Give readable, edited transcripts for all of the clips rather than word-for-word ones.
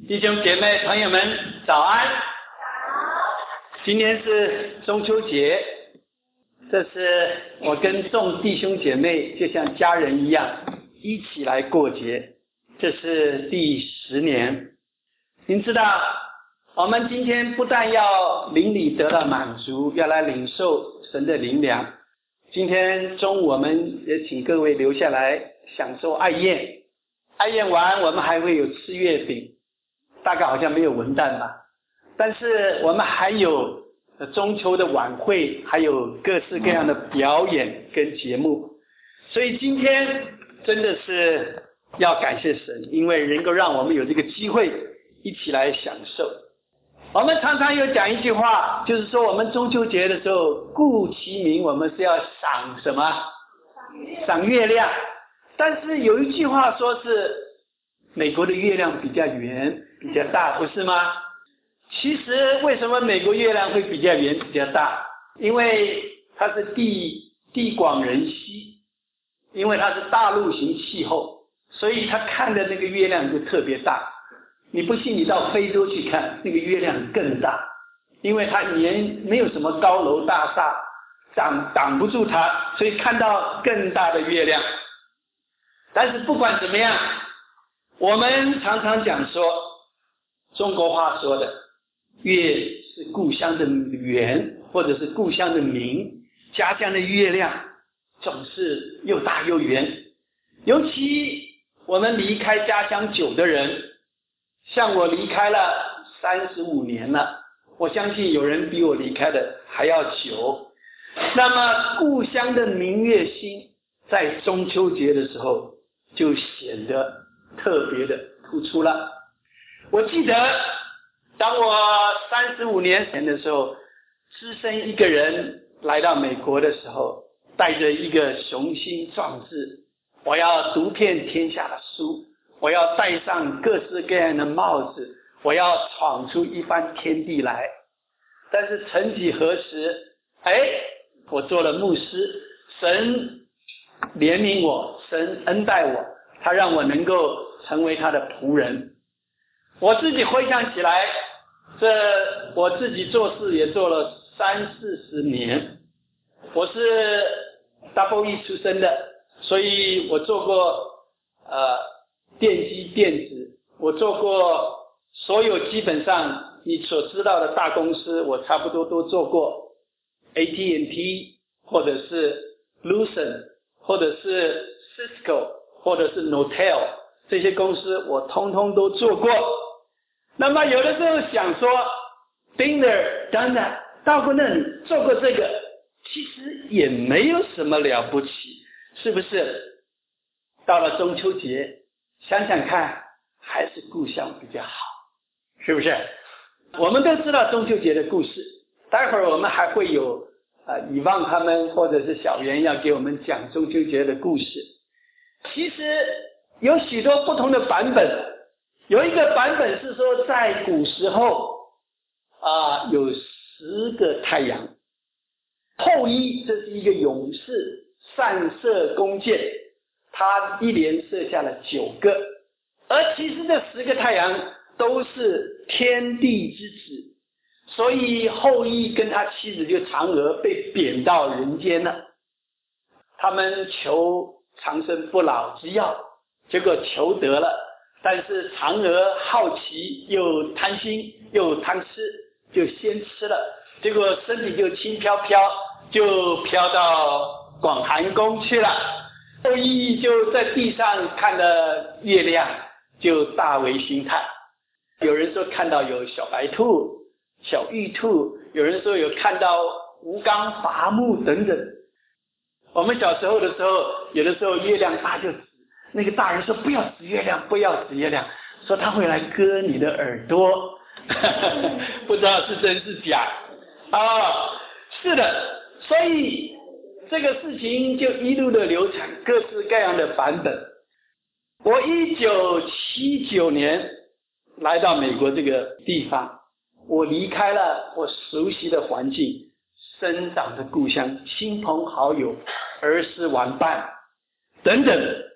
弟兄姐妹朋友们早安。今天是中秋节，这是我跟众弟兄姐妹就像家人一样一起来过节，这是第10年。您知道我们今天不但要灵里得到满足，要来领受神的灵粮，今天中午我们也请各位留下来享受爱宴，爱宴完我们还会有吃月饼，大概好像没有文旦吧，但是我们还有中秋的晚会，还有各式各样的表演跟节目。所以今天真的是要感谢神，因为能够让我们有这个机会一起来享受。我们常常有讲一句话，就是说我们中秋节的时候顾其名，我们是要赏什么？赏月亮。但是有一句话说是美国的月亮比较圆比较大，不是吗？其实为什么美国月亮会比较圆比较大？因为它是地广人稀，因为它是大陆型气候，所以它看的那个月亮就特别大。你不信你到非洲去看，那个月亮更大，因为它没有什么高楼大厦挡不住它，所以看到更大的月亮。但是不管怎么样，我们常常讲说，中国话说的月是故乡的圆，或者是故乡的明，家乡的月亮总是又大又圆。尤其我们离开家乡久的人，像我离开了35年了，我相信有人比我离开的还要久。那么故乡的明月星在中秋节的时候就显得特别的突出了。我记得当我35年前的时候，只身一个人来到美国的时候，带着一个雄心壮志，我要读遍天下的书，我要戴上各式各样的帽子，我要闯出一番天地来。但是曾几何时，我做了牧师，神怜悯我，神恩待我，他让我能够成为他的仆人。我自己回想起来，我自己做事也做了30-40年。我是 EE 出身的，所以我做过电机电子，我做过所有基本上你所知道的大公司，我差不多都做过。AT&T 或者是 Lucent 或者是 Cisco 或者是 Nortel， 这些公司我通通都做过。那么有的时候想说 been there done that， 到过那里做过这个，其实也没有什么了不起，是不是？到了中秋节想想看，还是故乡比较好，是不是？我们都知道中秋节的故事，待会儿我们还会有以望他们或者是小袁要给我们讲中秋节的故事。其实有许多不同的版本，有一个版本是说在古时候有10个太阳，后羿这是一个勇士，善射弓箭，他一连射下了9个，而其实这10个太阳都是天地之子，所以后羿跟他妻子就嫦娥被贬到人间了。他们求长生不老之药，结果求得了，但是嫦娥好奇又贪心又贪吃，就先吃了，结果身体就轻飘飘，就飘到广寒宫去了。后羿就在地上看了月亮，就大为惊叹。有人说看到有小白兔、小玉兔，有人说有看到吴刚伐木等等。我们小时候的时候，有的时候月亮大就指，那个大人说不要指月亮，不要指月亮，说他会来割你的耳朵。不知道是真是假是的，所以这个事情就一路的流传，各式各样的版本。我1979年来到美国这个地方，我离开了我熟悉的环境，生长的故乡，亲朋好友，儿时玩伴等等。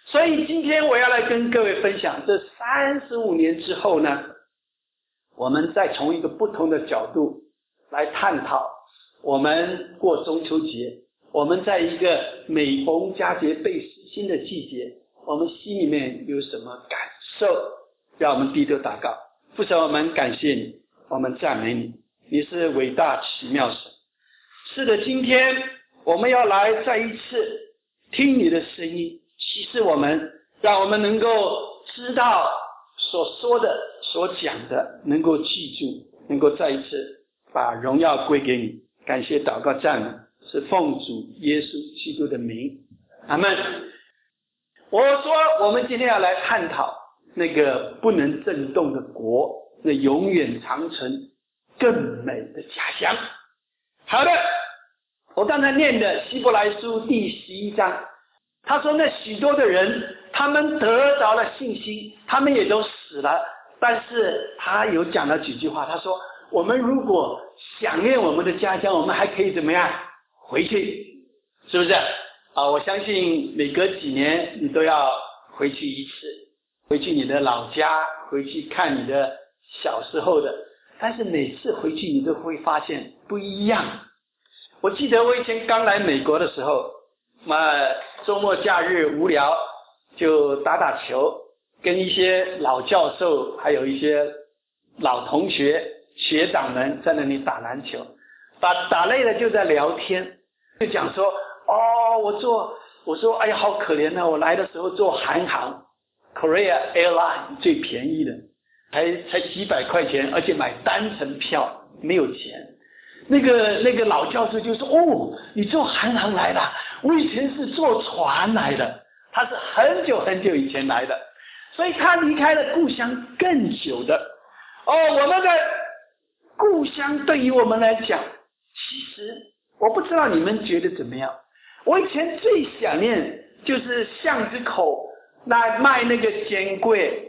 所以今天我要来跟各位分享，这35年之后呢，我们再从一个不同的角度来探讨，我们过中秋节，我们在一个每逢佳节倍思亲的季节，我们心里面有什么感受？让我们低头祷告。父神，我们感谢你，我们赞美你，你是伟大奇妙神。是的，今天我们要来再一次听你的声音，启示我们，让我们能够知道所说的所讲的，能够记住，能够再一次把荣耀归给你。感谢祷告赞美，是奉主耶稣基督的名，阿们。我说我们今天要来探讨那个不能震动的国，那永远长存更美的家乡。好的，我刚才念的希伯来书第11章，他说那许多的人，他们得着了信心，他们也都死了，但是他有讲了几句话，他说我们如果想念我们的家乡，我们还可以怎么样回去，是不是我相信每隔几年你都要回去一次，回去你的老家，回去看你的小时候的，但是每次回去你都会发现不一样。我记得我以前刚来美国的时候，周末假日无聊就打打球，跟一些老教授还有一些老同学学长们在那里打篮球，打累了就在聊天，就讲说我说哎呀好可怜啊，我来的时候坐韩航 Korea Airline 最便宜的，才几百块钱，而且买单程票没有钱。那个老教授就说你坐韩航来了，我以前是坐船来的，他是很久很久以前来的，所以他离开了故乡更久的。我们的故乡对于我们来讲，其实我不知道你们觉得怎么样。我以前最想念就是巷子口那卖那个煎桂，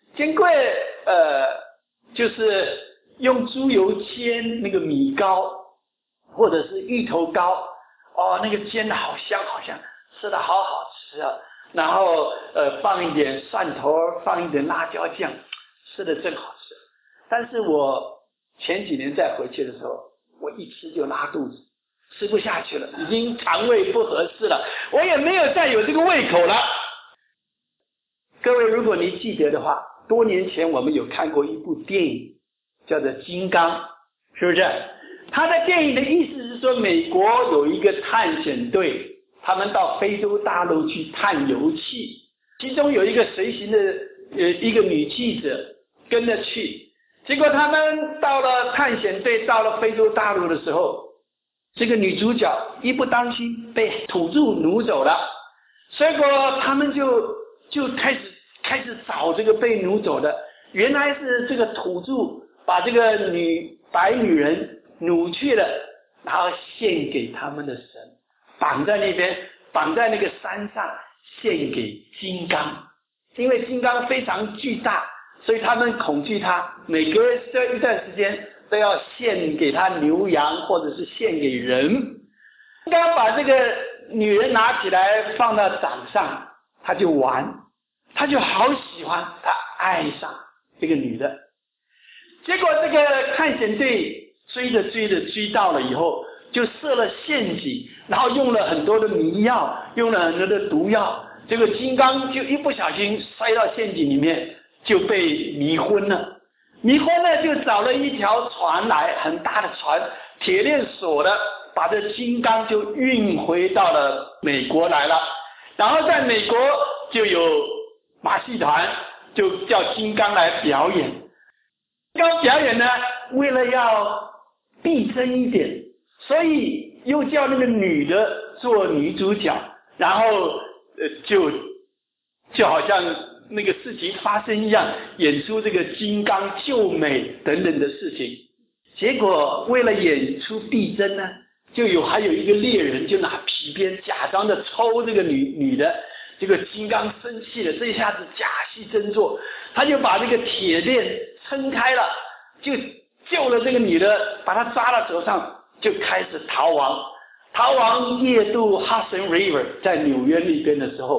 就是用猪油煎那个米糕或者是芋头糕，那个煎的好香好香，吃的好好吃啊，然后放一点蒜头，放一点辣椒酱，吃的真好吃。但是我前几年再回去的时候，我一吃就拉肚子，吃不下去了，已经肠胃不合适了，我也没有再有这个胃口了。各位如果你记得的话，多年前我们有看过一部电影叫做金刚，是不是？他的电影的意思是说，美国有一个探险队，他们到非洲大陆去探油气，其中有一个随行的一个女记者跟着去，结果他们到了探险队到了非洲大陆的时候，这个女主角一不当心被土著掳走了，结果他们就开始找这个被掳走的，原来是这个土著把这个白女人掳去了，然后献给他们的神，绑在那边，绑在那个山上，献给金刚。因为金刚非常巨大，所以他们恐惧他，每隔一段时间都要献给他牛羊，或者是献给人。金刚把这个女人拿起来放到掌上，他就玩，他就好喜欢，他爱上这个女的。结果这个探险队追到了以后，就设了陷阱，然后用了很多的迷药，用了很多的毒药，这个金刚就一不小心摔到陷阱里面，就被迷昏了。就找了一条船来，很大的船，铁链锁的，把这金刚就运回到了美国来了。然后在美国就有马戏团，就叫金刚来表演。金刚表演呢，为了要逼真一点，所以又叫那个女的做女主角，然后就好像那个事情发生一样，演出这个金刚救美等等的事情。结果为了演出逼真呢，还有一个猎人就拿皮鞭假装的抽这个女的，这个金刚生气了，这下子假戏真做，他就把这个铁链撑开了，就救了这个女的，把她抓到手上，就开始逃亡。逃亡夜渡 Hudson River， 在纽约那边的时候，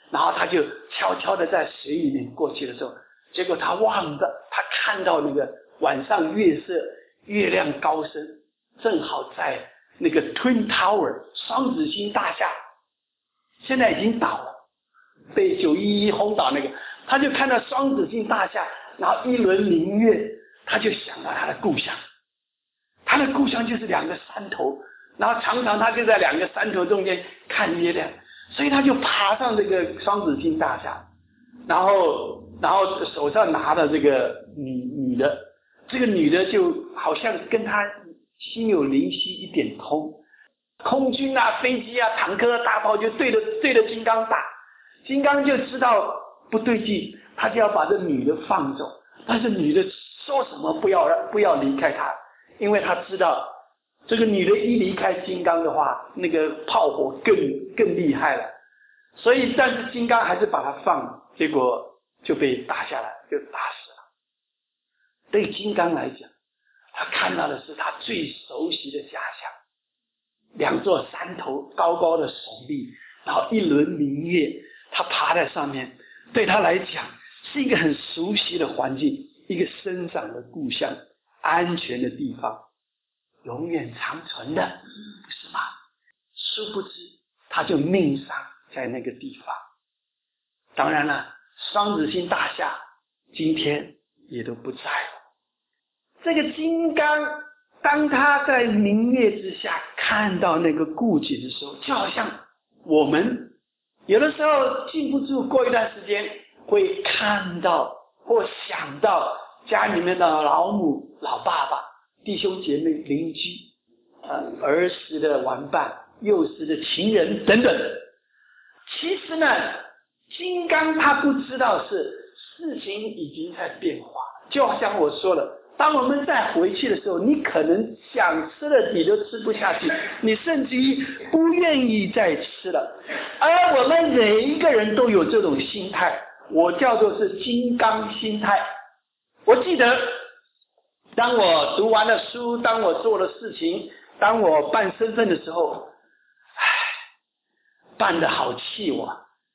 然后他就悄悄的在水里面过去的时候，结果他看到那个晚上月色，月亮高升，正好在那个 Twin Tower 双子星大厦，现在已经倒了，被911轰倒那个，他就看到双子星大厦，然后一轮明月，他就想到他的故乡，他的故乡就是2个山头，然后常常他就在2个山头中间看月亮，所以他就爬上这个双子星大厦，然后手上拿的这个女的，这个女的就好像跟他心有灵犀一点通，空军啊、飞机啊、坦克啊、大炮就对着金刚打，金刚就知道不对劲，他就要把这女的放走，但是女的说什么不要离开他，因为他知道这个女的一离开金刚的话，那个炮火更厉害了，所以但是金刚还是把他放，结果就被打下来，就打死了。对金刚来讲，他看到的是他最熟悉的家乡，2座山头高高的耸立，然后一轮明月，他爬在上面，对他来讲是一个很熟悉的环境，一个生长的故乡，安全的地方，永远长存的，不是吗？殊不知他就命丧在那个地方。当然了，双子星大厦今天也都不在了。这个金刚当他在明月之下看到那个故景的时候，就好像我们有的时候禁不住过一段时间会看到或想到家里面的老母、老爸爸、弟兄姐妹、邻居、儿时的玩伴、幼时的情人等等。其实呢，金刚他不知道是事情已经在变化，就好像我说了，当我们再回去的时候，你可能想吃了你都吃不下去，你甚至于不愿意再吃了。而我们每一个人都有这种心态，我叫做是金刚心态。我记得当我读完了书，当我做了事情，当我办身份的时候，办得好气我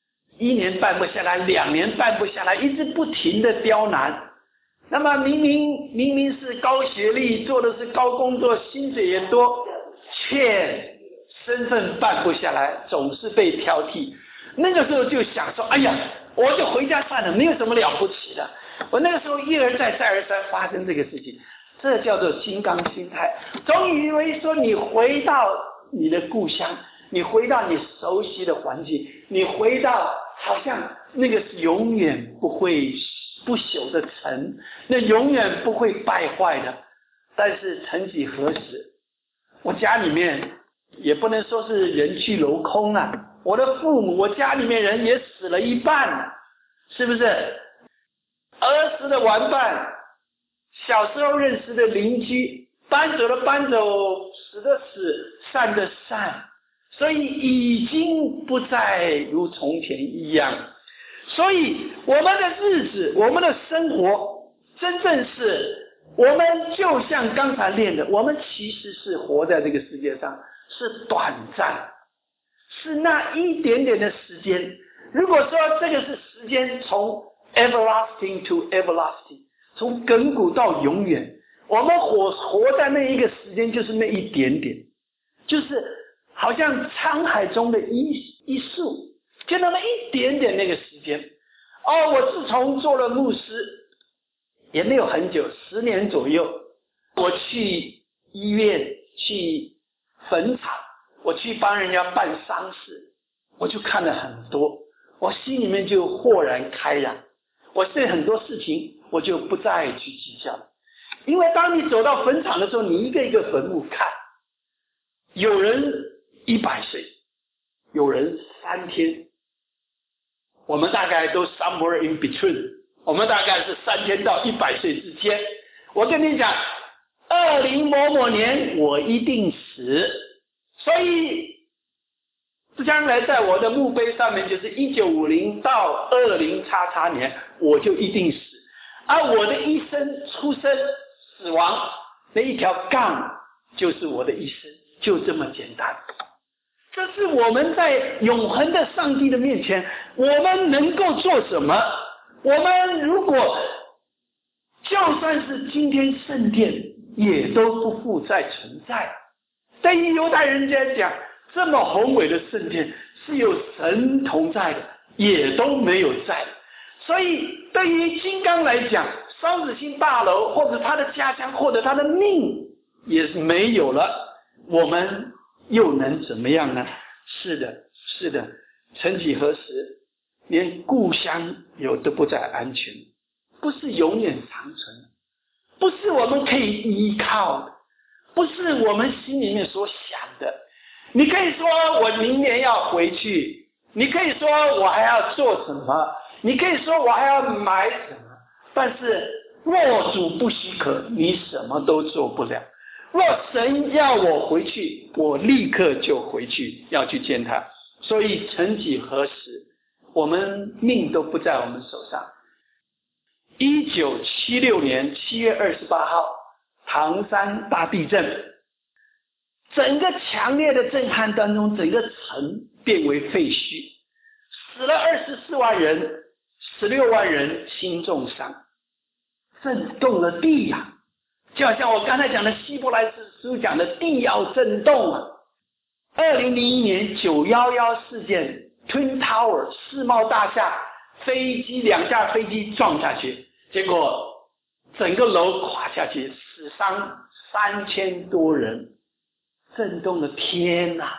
，1年办不下来，2年办不下来，一直不停的刁难。那么明明是高学历，做的是高工作，薪水也多，却身份办不下来，总是被挑剔。那个时候就想说，哎呀，我就回家算了，没有什么了不起的。我那个时候一而再再而三发生这个事情，这叫做金刚心态。总以为说你回到你的故乡，你回到你熟悉的环境，你回到好像那个是永远不会不朽的城，那永远不会败坏的。但是曾几何时，我家里面也不能说是人去楼空啊，我的父母，我家里面人也死了一半了，是不是？儿时的玩伴，小时候认识的邻居，搬走的搬走，死的死，散的散，所以已经不再如从前一样。所以我们的日子，我们的生活，真正是我们就像刚才练的，我们其实是活在这个世界上，是短暂，是那一点点的时间。如果说这个是时间从 everlasting to everlasting， 从亘古到永远，我们活在那一个时间就是那一点点，就是好像沧海中的一粟，就那么一点点那个时间。我自从做了牧师也没有很久，10年左右，我去医院，去坟场，我去帮人家办丧事，我就看了很多，我心里面就豁然开朗。我对很多事情我就不再去计较了，因为当你走到坟场的时候，你一个一个坟墓看，有人100岁，有人3天，我们大概都 somewhere in between， 我们大概是3天到100岁之间。我跟你讲，20某某年我一定死，所以将来在我的墓碑上面就是1950到20XX年，我就一定死。而我的一生出生死亡那一条杠就是我的一生，就这么简单。 这是我们在永恒的上帝的面前，我们能够做什么？我们如果就算是今天圣殿也都不复再存在。对于犹太人来讲，这么宏伟的圣殿是有神同在的，也都没有在。所以对于金刚来讲，双子星大楼或者他的家乡或者他的命也是没有了，我们又能怎么样呢？是的，曾几何时，连故乡有都不再安全，不是永远长存，不是我们可以依靠的，不是我们心里面所想的。你可以说我明年要回去，你可以说我还要做什么，你可以说我还要买什么，但是若主不许可，你什么都做不了。若神要我回去，我立刻就回去，要去见他。所以曾几何时，我们命都不在我们手上。1976年7月28号，唐山大地震，整个强烈的震撼当中，整个城变为废墟，死了24万人，16万人心重伤，震动了地呀，就好像我刚才讲的希伯来书讲的地要震动啊。2001年911事件 Twin Tower 世贸大厦，两架飞机撞下去，结果整个楼垮下去，死伤3000多人，震动的天哪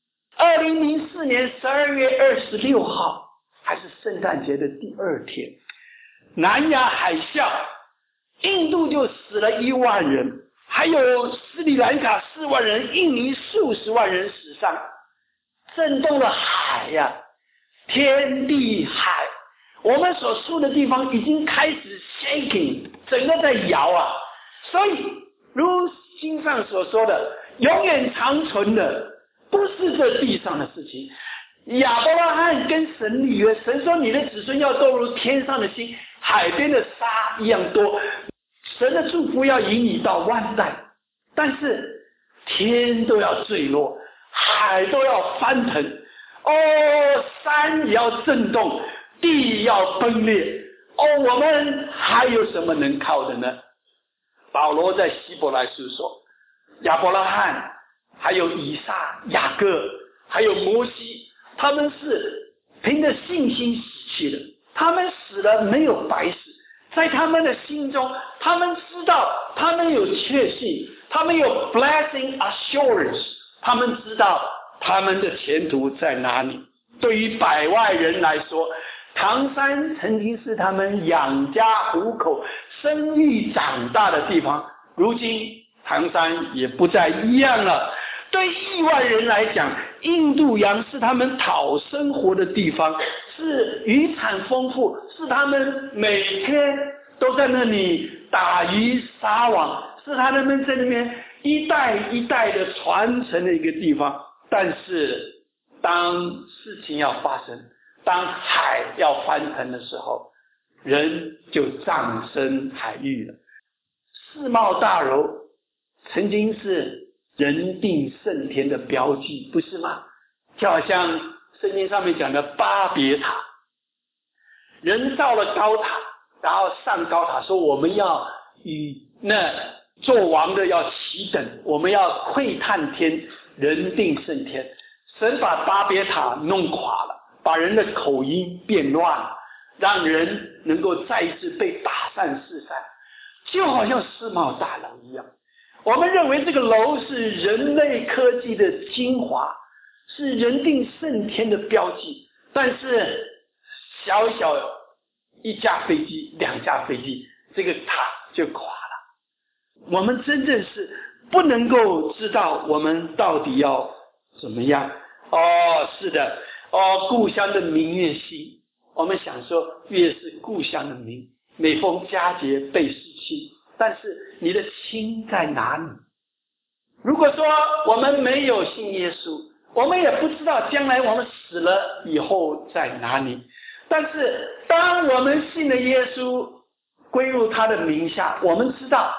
！2004年12月26号，还是圣诞节的第2天，南亚海啸，印度就死了1万人，还有斯里兰卡4万人，印尼数十万人死伤，震动了海呀，天地海，我们所处的地方已经开始 shaking， 整个在摇啊。所以如经上所说的，永远长存的不是这地上的事情。亚伯拉罕跟神立约，神说你的子孙要多如天上的星，海边的沙一样多，神的祝福要引你到万代。但是天都要坠落，海都要翻腾，山也要震动，地要崩裂，我们还有什么能靠的呢？保罗在希伯来书说，亚伯拉罕还有以撒、雅各还有摩西，他们是凭着信心死去的，他们死了没有白死，在他们的心中，他们知道，他们有确信，他们有 blessing assurance， 他们知道他们的前途在哪里。对于百万人来说，唐山曾经是他们养家糊口、生育长大的地方，如今唐山也不再一样了。对亿万人来讲，印度洋是他们讨生活的地方，是渔产丰富，是他们每天都在那里打鱼撒网，是他们在那边一代一代的传承的一个地方。但是当事情要发生，当海要翻腾的时候，人就葬身海域了。世贸大楼曾经是人定胜天的标记，不是吗？就好像圣经上面讲的巴别塔，人造了高塔，然后上高塔说我们要与那做王的要齐等，我们要窥探天，人定胜天。神把巴别塔弄垮了，把人的口音变乱了，让人能够再一次被打散四散，就好像世贸大楼一样。我们认为这个楼是人类科技的精华，是人定胜天的标记，但是小小一架飞机、2架飞机，这个塔就垮了。我们真正是不能够知道我们到底要怎么样。是的，故乡的明月新，我们想说越是故乡的明，每逢佳节倍思亲，但是你的亲在哪里？如果说我们没有信耶稣，我们也不知道将来我们死了以后在哪里。但是当我们信了耶稣，归入他的名下，我们知道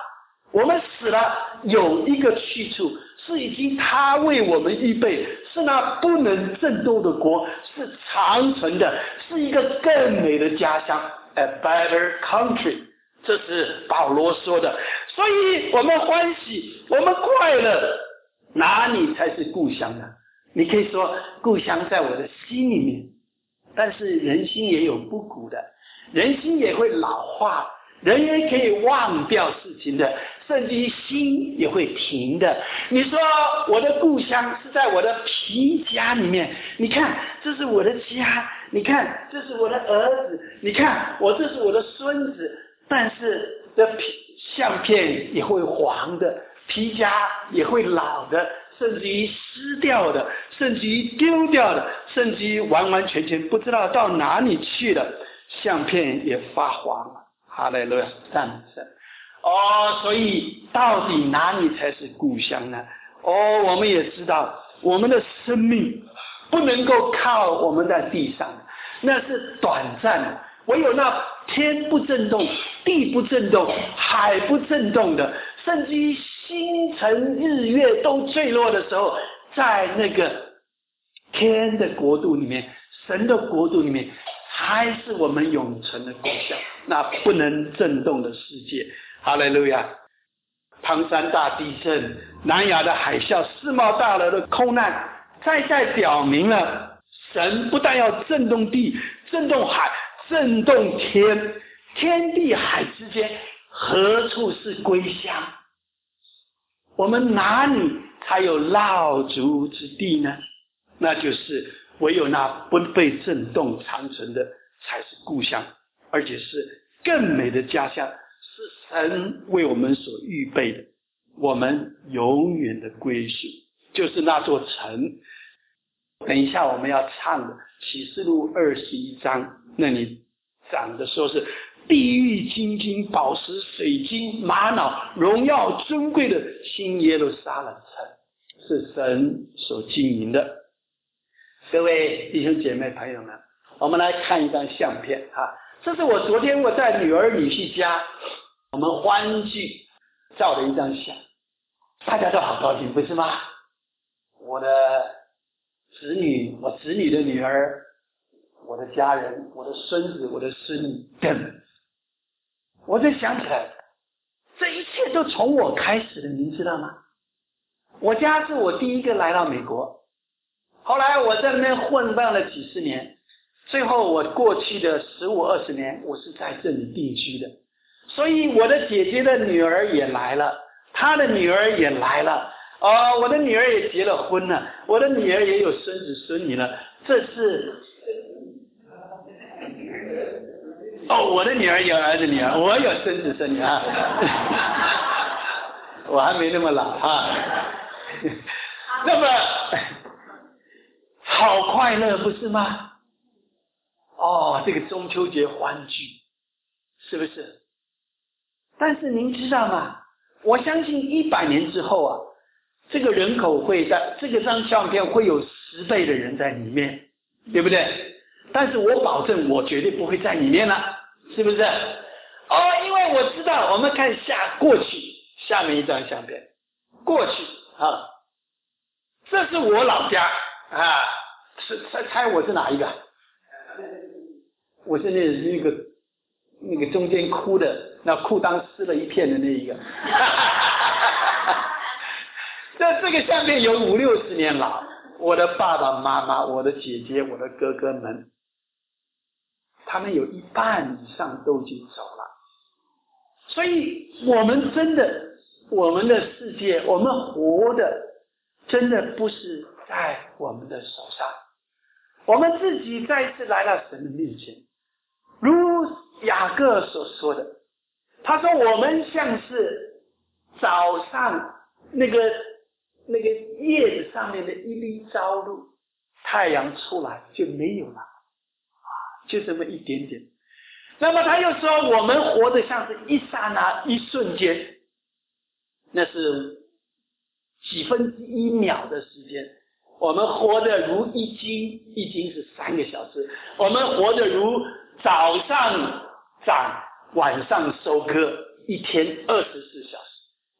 我们死了有一个去处，是已经他为我们预备，是那不能震动的国，是长存的，是一个更美的家乡 ，a better country。这是保罗说的，所以我们欢喜，我们快乐，哪里才是故乡呢？你可以说故乡在我的心里面，但是人心也有不古的，人心也会老化，人也可以忘掉事情的，甚至于心也会停的。你说我的故乡是在我的皮夹里面，你看这是我的家，你看这是我的儿子，你看这是我的孙子，但是这相片也会黄的，皮夹也会老的，甚至于湿掉的，甚至于丢掉的，甚至于完完全全不知道到哪里去了，相片也发黄了。哈利路亚，赞美神。所以到底哪里才是故乡呢？我们也知道我们的生命不能够靠我们在地上，那是短暂的，唯有那天不震动，地不震动，海不震动的，甚至于星辰日月都坠落的时候，在那个天的国度里面，神的国度里面，才是我们永存的国乡，那不能震动的世界。哈利路亚！唐山大地震，南亚的海啸，世贸大楼的空难，再表明了神不但要震动地、震动海、震动天，天地海之间何处是归乡？我们哪里才有落足之地呢？那就是唯有那不被震动长存的才是故乡，而且是更美的家乡，是神为我们所预备的，我们永远的归属，就是那座城。等一下我们要唱的启示录21章，那里讲的说是地狱金金宝石水晶玛瑙荣耀尊贵的新耶路撒冷城，是神所经营的。各位弟兄姐妹朋友们，我们来看一张相片这是昨天我在女儿女婿家我们欢聚照的一张相，大家都好高兴，不是吗？我的子女，我子女的女儿，我的家人，我的孙子，我的孙女等，我就想起来，这一切都从我开始的，您知道吗？我家是我第一个来到美国，后来我在那边混荡了几十年，最后我过去的15、20年，我是在这里定居的。所以我的姐姐的女儿也来了，她的女儿也来了，我的女儿也结了婚了，我的女儿也有孙子孙女了。这是我的女儿有儿子女儿，我有孙子孙女我还没那么老那么好快乐不是吗？这个中秋节欢聚，是不是？但是您知道吗？我相信100年之后这个人口会在这个张相片会有10倍的人在里面，对不对？但是我保证我绝对不会在里面了，是不是？因为我知道，我们看过去下面一张相片，过去这是我老家猜我是哪一个？我是那个中间哭的，那裤裆湿了一片的那一个。这个相片有50、60年了，我的爸爸妈妈，我的姐姐，我的哥哥们，他们有一半以上都已经走了。所以我们真的，我们的世界，我们活的真的不是在我们的手上，我们自己再一次来到神的面前，如雅各所说的，他说我们像是早上那个叶子上面的一粒朝露，太阳出来就没有了就这么一点点。那么他又说我们活得像是一刹那一瞬间，那是几分之一秒的时间，我们活得如一斤，一斤是3个小时，我们活得如早上长晚上收割，一天24小时。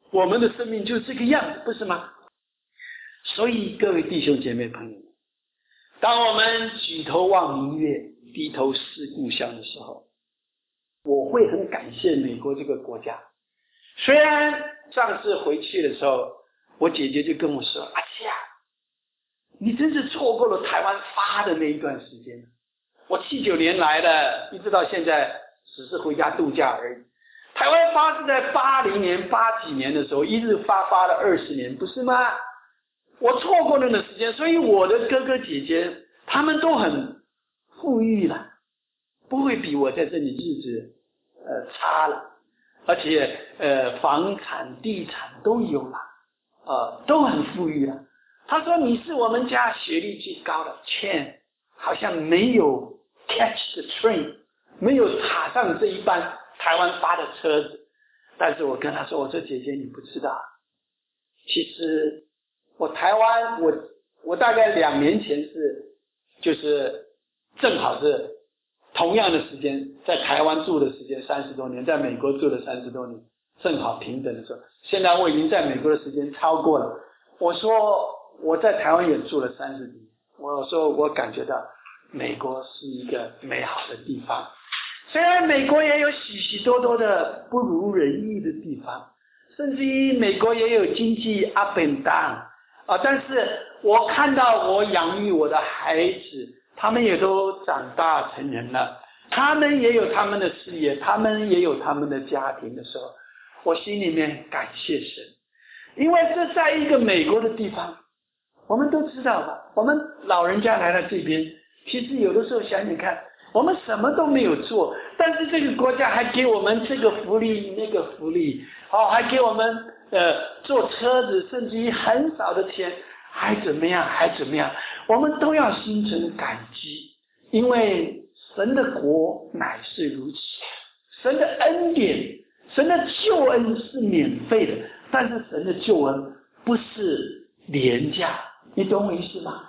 我们的生命就这个样子，不是吗？所以各位弟兄姐妹朋友们，当我们举头望明月，低头思故乡的时候，我会很感谢美国这个国家。虽然上次回去的时候，我姐姐就跟我说：“阿七啊，你真是错过了台湾发的那一段时间。我79年来的，一直到现在只是回家度假而已。台湾发是在80年、80几年的时候，一日发了20年，不是吗？我错过那个时间，所以我的哥哥姐姐他们都很富裕了，不会比我在这里日子差了，而且房产、地产都有了，都很富裕了。他说你是我们家学历最高的，Chen好像没有 catch the train， 没有踏上这一班台湾发的车子。但是我跟他说，我说姐姐你不知道，其实我台湾我大概2年前就是正好是同样的时间，在台湾住的时间30多年，在美国住了30多年，正好平等的时候。现在我已经在美国的时间超过了。我说我在台湾也住了30几年，我说我感觉到美国是一个美好的地方。虽然美国也有许许多多的不如人意的地方，甚至于美国也有经济 up and down，但是我看到我养育我的孩子，他们也都长大成人了，他们也有他们的事业，他们也有他们的家庭的时候，我心里面感谢神。因为这在一个美国的地方，我们都知道吧，我们老人家来到这边，其实有的时候想想看，我们什么都没有做，但是这个国家还给我们这个福利那个福利，还给我们坐车子，甚至于很少的钱，还怎么样，我们都要心存感激。因为神的国乃是如此，神的恩典，神的救恩是免费的，但是神的救恩不是廉价，你懂我意思吗？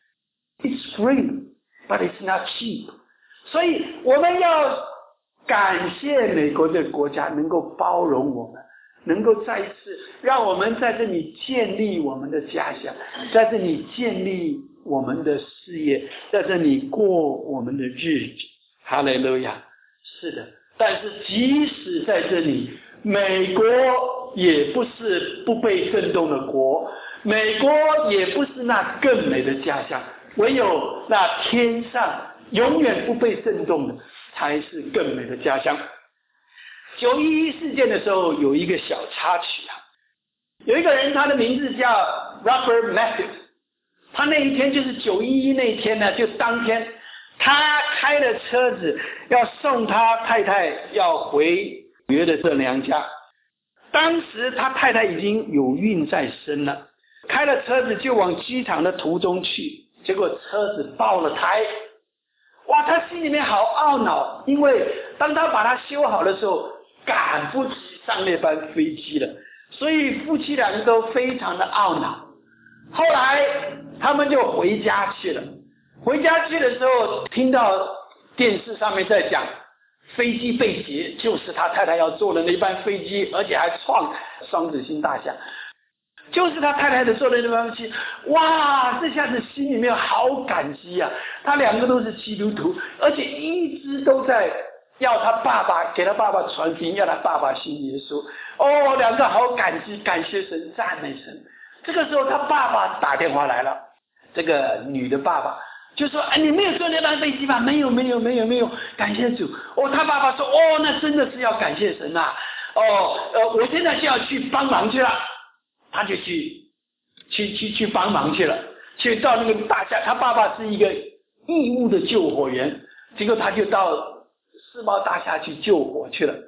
It's free, but it's not cheap。 所以我们要感谢美国这个国家能够包容我们，能够再一次让我们在这里建立我们的家乡，在这里建立我们的事业，在这里过我们的日子。哈利路亚！是的，但是即使在这里，美国也不是不被震动的国，美国也不是那更美的家乡，唯有那天上永远不被震动的才是更美的家乡。911事件的时候有一个小插曲有一个人，他的名字叫 Robert Matthews， 他那一天就是911那一天呢，就当天他开了车子要送他太太要回约的这娘家。当时他太太已经有孕在身了，开了车子就往机场的途中去，结果车子爆了胎。哇，他心里面好懊恼，因为当他把它修好的时候，赶不及上那班飞机了，所以夫妻两个都非常的懊恼。后来他们就回家去了，回家去的时候听到电视上面在讲飞机被劫，就是他太太要坐的那班飞机，而且还创双子星大厦，就是他太太的坐的那班飞机。哇，这下子心里面好感激啊！他两个都是基督徒，而且一直都在要他爸爸，给他爸爸传福音，要他爸爸信耶稣。两个好感激，感谢神，赞美神。这个时候他爸爸打电话来了，这个女的爸爸就说：“你没有坐那班飞机吧？”“没有，感谢主。”他爸爸说：“那真的是要感谢神呐。我现在就要去帮忙去了。”他就去帮忙去了，去到那个大厦。他爸爸是一个义务的救火员，结果他就到世贸大厦去救火去了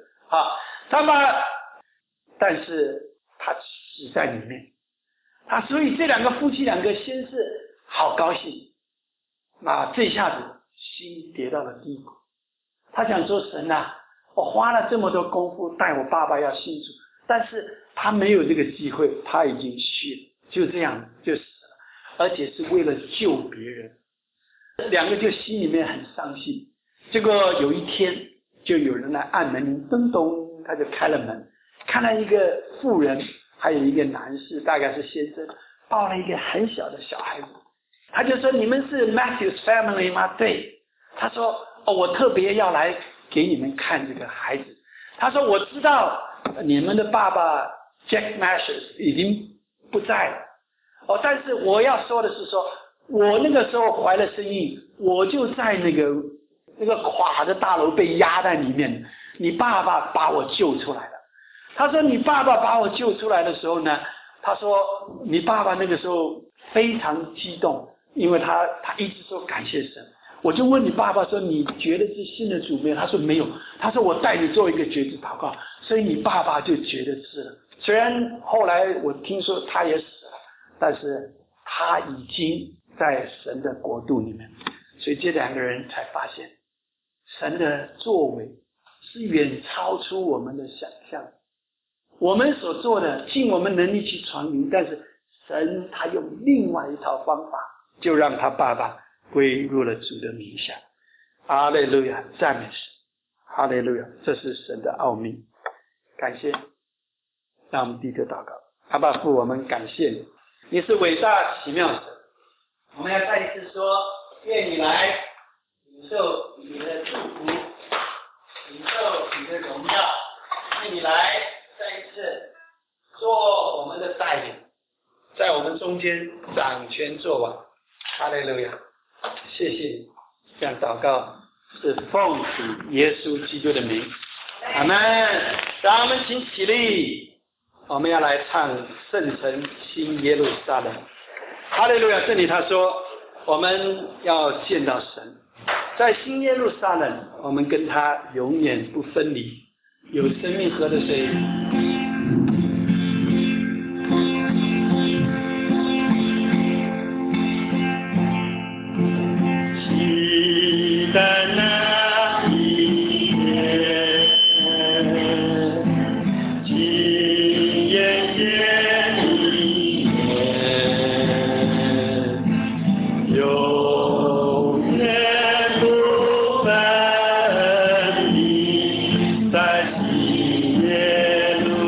但是他死在里面。所以这两个夫妻两个先是好高兴，这下子心跌到了低谷。他想说：“神啊，我花了这么多功夫带我爸爸要信主，但是他没有这个机会，他已经去了，就这样就死了，而且是为了救别人。”两个就心里面很伤心。结果有一天就有人来按门铃，咚咚，他就开了门，看到一个妇人还有一个男士，大概是先生，抱了一个很小的小孩子。他就说：“你们是 Matthew's family 吗？”对。他说：“哦，我特别要来给你们看这个孩子。”他说：“我知道你们的爸爸 Jack Mashers 已经不在了。哦，但是我要说的是说，我那个时候怀了身孕，我就在那个垮的大楼被压在里面，你爸爸把我救出来了。”他说：“你爸爸把我救出来的时候呢，他说你爸爸那个时候非常激动，因为他一直说感谢神。我就问你爸爸说，你觉得是信了主没有？他说没有。他说我带你做一个决志祷告，所以你爸爸就觉得是了。虽然后来我听说他也死了，但是他已经在神的国度里面，所以这两个人才发现神的作为是远超出我们的想象。我们所做的尽我们能力去传扬，但是神他用另外一套方法，就让他爸爸归入了主的名下。哈利路亚，赞美神！哈利路亚，这是神的奥秘。感谢，让我们低头祷告。阿爸父，我们感谢你，你是伟大奇妙神。我们要再一次说，愿你来领受你的祝福，领受你的荣耀，愿你来再一次做我们的带领，在我们中间掌权作王。哈利路亚，谢谢你。这样祷告是奉主耶稣基督的名，阿们。让我们请起立，我们要来唱圣城新耶路撒冷。哈利路亚，这里他说我们要见到神，在新耶路撒冷我们跟他永远不分离，有生命河的水。期待那一天，今夜见一面，永远不分离，在新耶路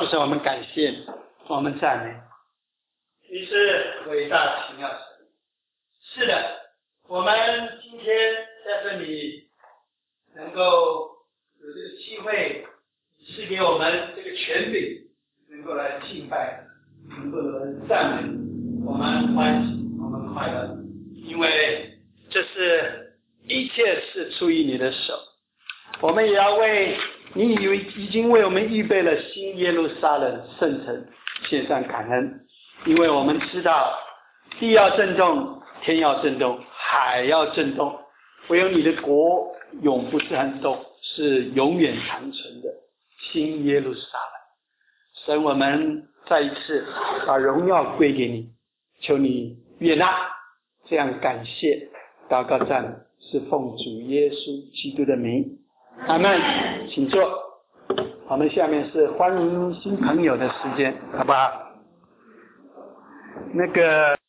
主神，我们感谢你，我们赞美你。你是伟大的奇妙神。是的，我们今天在这里能够有这个机会，赐给我们这个权柄，能够来敬拜，能够来赞美，我们欢喜，我们快乐，因为这是一切是出于你的手。我们也要为你已经为我们预备了新耶路撒冷圣城献上感恩，因为我们知道地要震动，天要震动，海要震动，唯有你的国永不震动，是永远长存的新耶路撒冷。神，我们再一次把荣耀归给你，求你悦纳，这样感谢祷告赞美是奉主耶稣基督的名，阿们。请坐。我们下面是欢迎新朋友的时间，好不好？那个